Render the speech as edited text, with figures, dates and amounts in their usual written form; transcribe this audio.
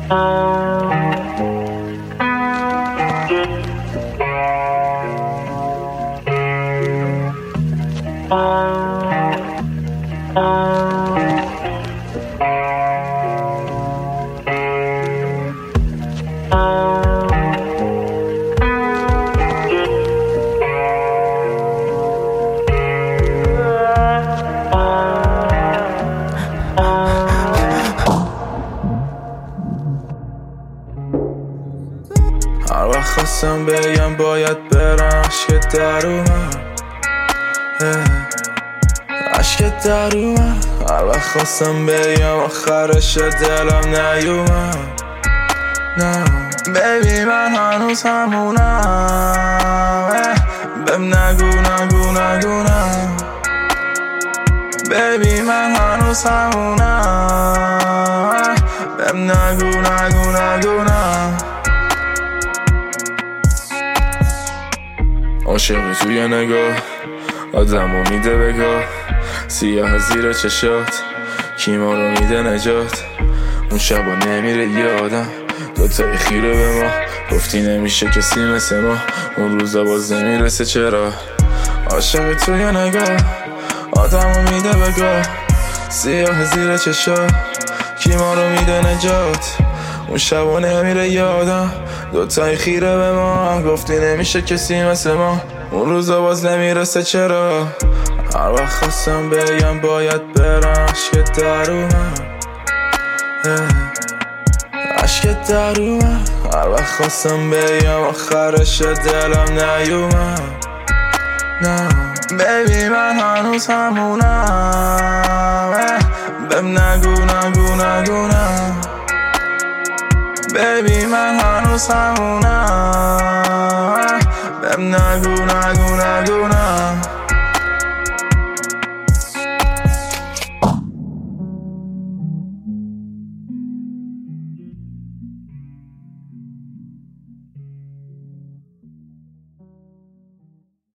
هر وقت خواستم بگم باید برم عشقت در اومد، عشقت در اومد. هر وقت خواستم بگم آخرش دلم نیومد. نه بیبی من هنوز همونم، بهم نگو نگو نگو نه. بیبی من هنوز همونم، بهم نگو نگو نگو نه. عاشقی توی نگاه آدمو میده بگاه، سیاه زیر چشات کی ما رو میده نجات. اون شبا نمیره یادم دوتای خیره به ما، گفتی نمیشه کسی مثل ما، اون روزا باز نمیرسه چرا. عاشقی توی نگاه آدمو میده بگاه، سیاه زیر چشات کی ما رو میده نجات. اون شبا نمیره یادم دوتای خیره به ما، گفتی نمیشه کسی مثل ما، اون روزا باز نمیرسه چرا. هر وقت خواستم بگم باید برم عشقت در اومد، عشقت در اومد. هر وقت خواستم بگم آخرش دلم نیومد. نه بیبی من هنوز همونم، بهم نگو نگو نگو نه. بیبی من هنوز همونم، بهم نگو نگو نگو نه.